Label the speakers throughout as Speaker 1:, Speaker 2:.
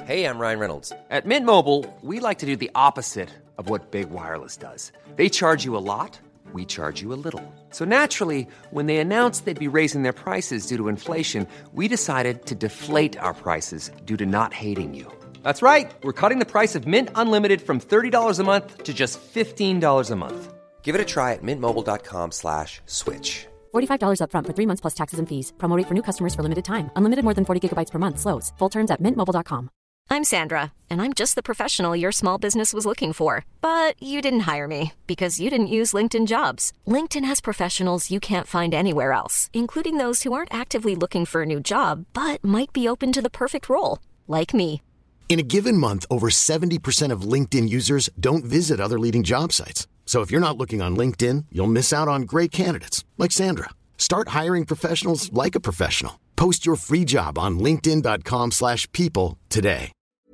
Speaker 1: Hey, I'm Ryan Reynolds. At Mint Mobile, we like to do the opposite of what Big Wireless does. They charge you a lot, we charge you a little. So naturally, when they announced they'd be raising their prices due to inflation, we decided to deflate our prices due to not hating you. That's right. We're cutting the price of Mint Unlimited from $30 a month to just $15 a month. Give it a try at mintmobile.com/switch.
Speaker 2: $45 up front for 3 months plus taxes and fees. Promo rate for new customers for limited time. Unlimited more than 40 gigabytes per month. Slows full terms at mintmobile.com.
Speaker 3: I'm Sandra, and I'm just the professional your small business was looking for. But you didn't hire me because you didn't use LinkedIn Jobs. LinkedIn has professionals you can't find anywhere else, including those who aren't actively looking for a new job, but might be open to the perfect role, like me.
Speaker 4: In a given month, over 70% of LinkedIn users don't visit other leading job sites. So if you're not looking on LinkedIn, you'll miss out on great candidates like Sandra. Start hiring professionals like a professional. Post your free job on linkedin.com/people today.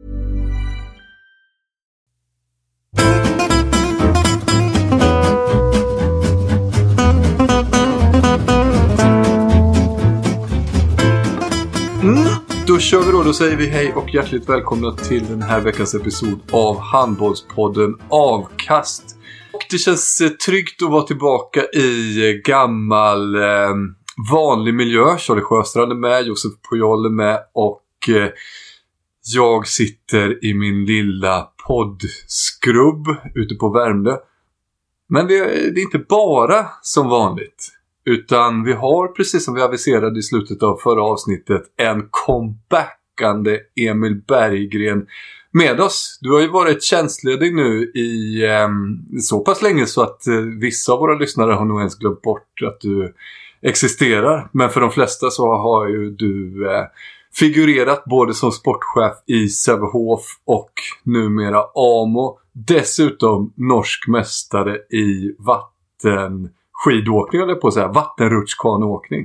Speaker 5: Då kör vi då säger vi hej och hjärtligt välkomna till den här veckans episod av Handbollspodden Avkast. Och det känns tryggt att vara tillbaka i gammal vanlig miljö. Charlie Sjöstrand är med, Josef Pujol är med och jag sitter i min lilla poddskrubb ute på Värmdö. Men det är inte bara som vanligt. Utan vi har, precis som vi aviserade i slutet av förra avsnittet, en comebackande Emil Berggren med oss. Du har ju varit tjänstledig nu i så pass länge så att vissa av våra lyssnare har nog ens glömt bort att du existerar. Men för de flesta så har ju du figurerat både som sportchef i Sävehof och numera Amo. Dessutom norsk mästare i skidåkning eller på så här vattenrutschkaneåkning.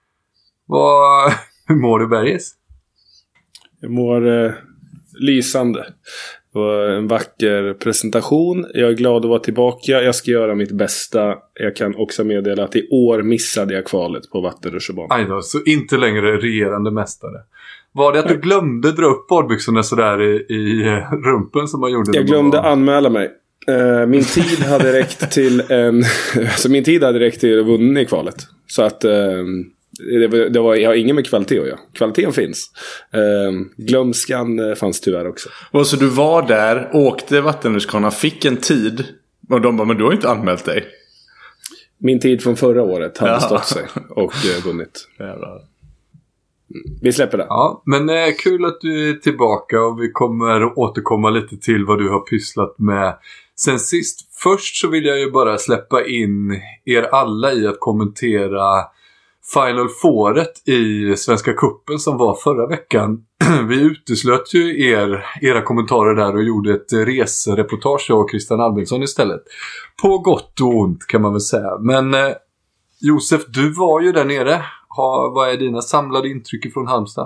Speaker 5: Hur mår du, Berges?
Speaker 6: Jag mår lysande. Det var en vacker presentation. Jag är glad att vara tillbaka. Jag ska göra mitt bästa. Jag kan också meddela att i år missade jag kvalet på vattenrutschbanan.
Speaker 5: Aj då, så inte längre regerande mästare. Var det att du glömde dra upp badbyxorna sådär i rumpen som man gjorde?
Speaker 6: Jag glömde anmäla mig. Min tid hade räckt till att vunna i kvalet. Så att jag har ingen med kvalitet att göra. Kvaliteten finns. Glömskan fanns tyvärr också.
Speaker 7: Och så du var där, åkte vattenrutschkana, fick en tid och de bara, men du har inte anmält dig.
Speaker 6: Min tid från förra året hade stått sig och vunnit. Vi släpper det.
Speaker 5: Ja, men kul att du är tillbaka och vi kommer återkomma lite till vad du har pysslat med sen sist. Först så vill jag ju bara släppa in er alla i att kommentera Final Fouret i Svenska Cupen som var förra veckan. Vi uteslöt ju era kommentarer där och gjorde ett resereportage av Christian Albrektsson istället. På gott och ont kan man väl säga. Men Josef, du var ju där nere. Vad är dina samlade intryck från Halmstad?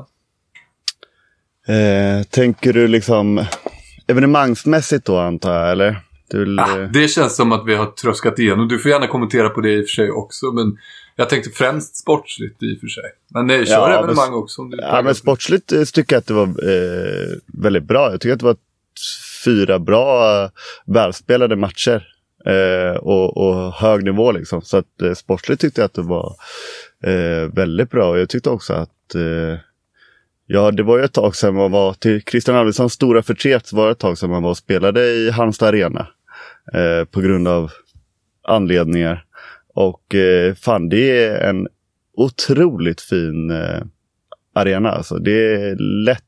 Speaker 8: Tänker du liksom evenemangsmässigt då, antar jag, eller?
Speaker 5: Det känns som att vi har tröskat igenom. Du får gärna kommentera på det i och för sig också, men jag tänkte främst sportsligt i och för sig. Men nej, kör evenemang också. Om du
Speaker 8: men sportsligt tycker jag att det var väldigt bra. Jag tycker att det var 4 bra välspelade matcher och hög nivå liksom. Så att sportsligt tyckte jag att det var väldigt bra. Och jag tyckte också att det var ju ett tag sedan man var till Christian Alvessons stora förtret, var det ett tag sedan man var och spelade i Halmstad Arena på grund av anledningar. Och det är en otroligt fin arena. Alltså, det är lätt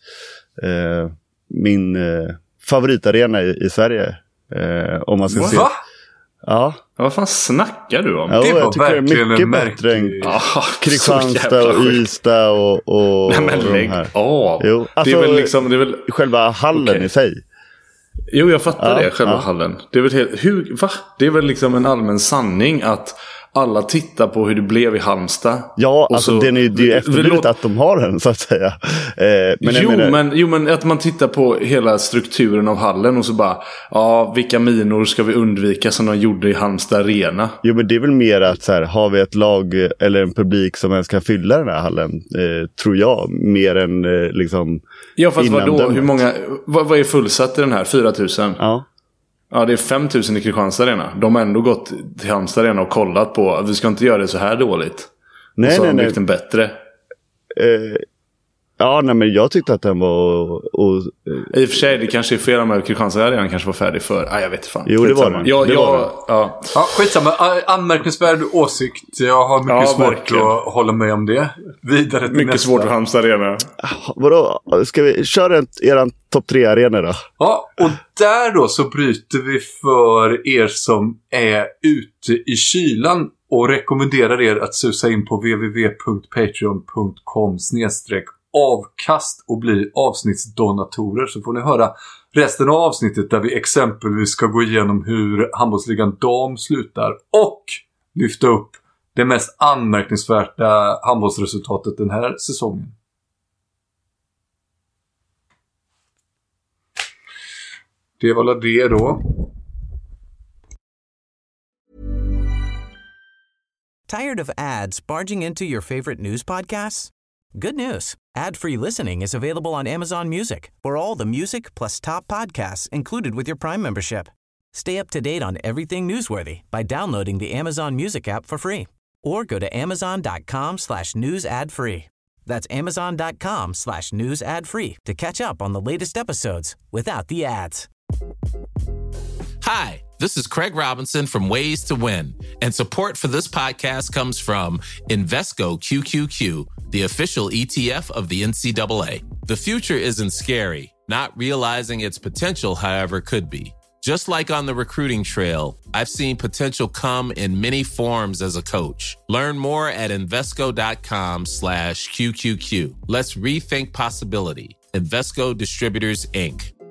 Speaker 8: min favoritarena i Sverige. Om man ska se. Ja.
Speaker 7: Vad fan snackar du om?
Speaker 8: Ja,
Speaker 5: det var
Speaker 8: jag tycker
Speaker 5: verkligen
Speaker 8: det är mycket bättre än Kristianstad och Ystad och
Speaker 7: nej, men lägg av.
Speaker 8: Jo, alltså,
Speaker 7: det är väl liksom, det är väl
Speaker 8: själva hallen i sig.
Speaker 7: Jo, jag fattar det, själva hallen. Det är väl det är väl liksom en allmän sanning att alla tittar på hur det blev i Halmstad.
Speaker 8: Ja, alltså det är ju efterblivet att de har den, så att säga.
Speaker 7: Men att man tittar på hela strukturen av hallen och så bara, vilka minor ska vi undvika som de gjorde i Halmstad Arena?
Speaker 8: Jo, men det är väl mer att så här, har vi ett lag eller en publik som ens kan fylla den här hallen, tror jag, mer än liksom
Speaker 7: Ja, fast vadå? Hur många, vad är fullsatt i den här? 4 000?
Speaker 8: Ja.
Speaker 7: Ja, det är 5 000 i Kristianstad Arena. De har ändå gått till Halmstad Arena och kollat på att vi ska inte göra det så här dåligt.
Speaker 8: Nej,
Speaker 7: och så har de
Speaker 8: nej.
Speaker 7: gjort den bättre.
Speaker 8: Ja, nej, men jag tyckte att den var...
Speaker 7: I och för sig, det kanske är fel med Kristianstad Arena kanske var färdig för... jag vet inte fan.
Speaker 8: Jo, det var den.
Speaker 5: Ja, skitsamma. Anmärkningsvärd åsikt. Jag har mycket svårt att hålla med om det. Vidare till
Speaker 7: mycket
Speaker 5: nästa.
Speaker 7: svårt för Halmstad Arena.
Speaker 8: Vadå? Ska vi köra eran topp 3-arena då?
Speaker 5: Ja, och där då så bryter vi för er som är ute i kylan och rekommenderar er att susa in på www.patreon.com/avkast och bli avsnittsdonatorer, så får ni höra resten av avsnittet där vi exempelvis ska gå igenom hur handbollsligan dam slutar och lyfta upp det mest anmärkningsvärda handbollsresultatet den här säsongen. Det var det då.
Speaker 9: Tired of ads barging into your favorite news podcasts? Good news. Ad-free listening is available on Amazon Music for all the music plus top podcasts included with your Prime membership. Stay up to date on everything newsworthy by downloading the Amazon Music app for free or go to amazon.com/news ad free. That's amazon.com/news ad free to catch up on the latest episodes without the ads.
Speaker 10: Hi, this is Craig Robinson from Ways to Win, and support for this podcast comes from Invesco QQQ, the official ETF of the NCAA. The future isn't scary. Not realizing its potential, however, could be. Just like on the recruiting trail, I've seen potential come in many forms as a coach. Learn more at Invesco.com/QQQ. Let's rethink possibility. Invesco Distributors, Inc.